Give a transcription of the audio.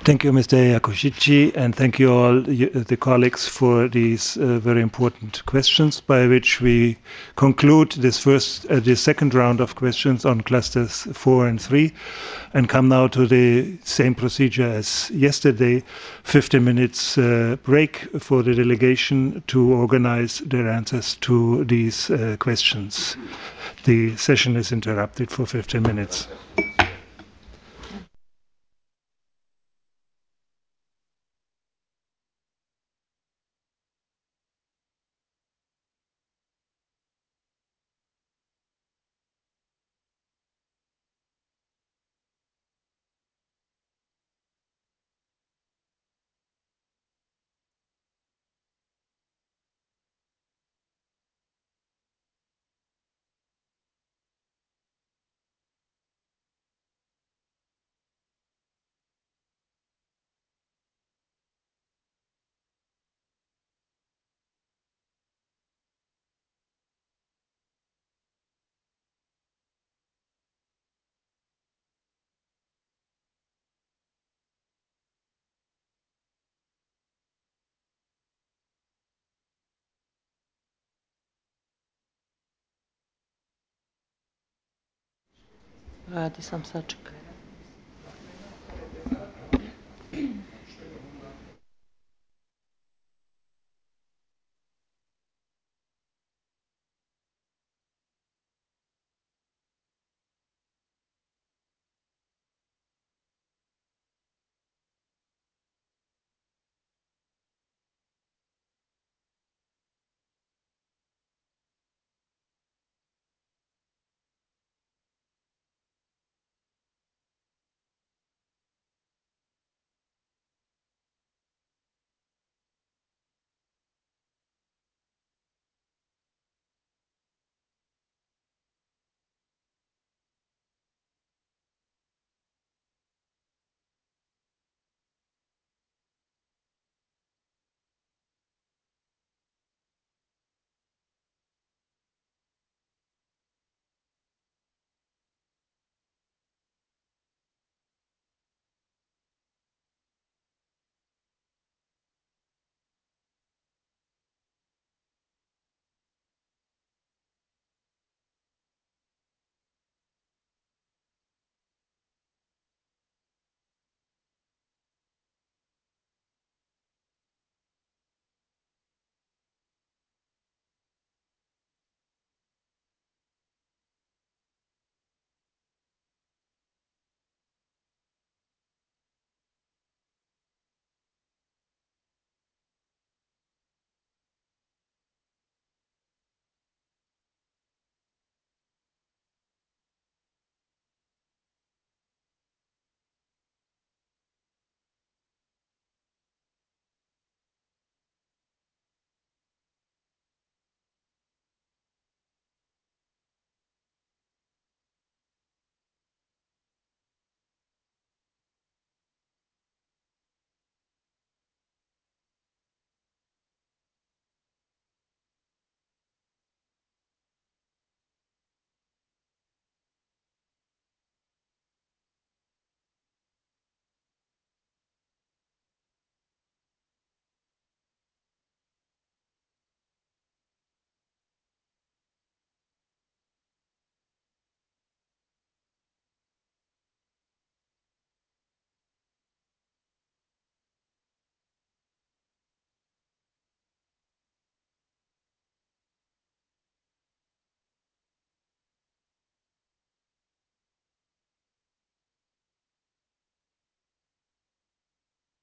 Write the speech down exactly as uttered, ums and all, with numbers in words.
Thank you, Mister Yakoshici, and thank you all, the colleagues, for these uh, very important questions, by which we conclude this first, uh, the second round of questions on clusters four and three, and come now to the same procedure as yesterday, fifteen minutes uh, break for the delegation to organize their answers to these uh, questions. The session is interrupted for fifteen minutes. Radi sam, sačekaj.